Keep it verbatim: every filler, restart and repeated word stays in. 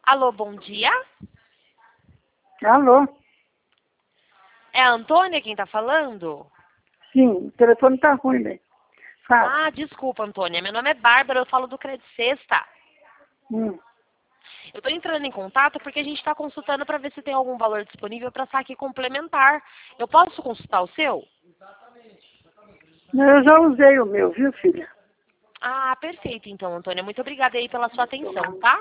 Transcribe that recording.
Alô, bom dia. Alô? É a Antônia quem tá falando? Sim, o telefone tá ruim, né? Fala. Ah, desculpa, Antônia. Meu nome é Bárbara, eu falo do Credit Sexta. Hum. Eu tô entrando em contato porque a gente tá consultando para ver se tem algum valor disponível para saque complementar. Eu posso consultar o seu? Eu já usei o meu, viu, filha? Ah, perfeito então, Antônia. Muito obrigada aí pela sua atenção, tá?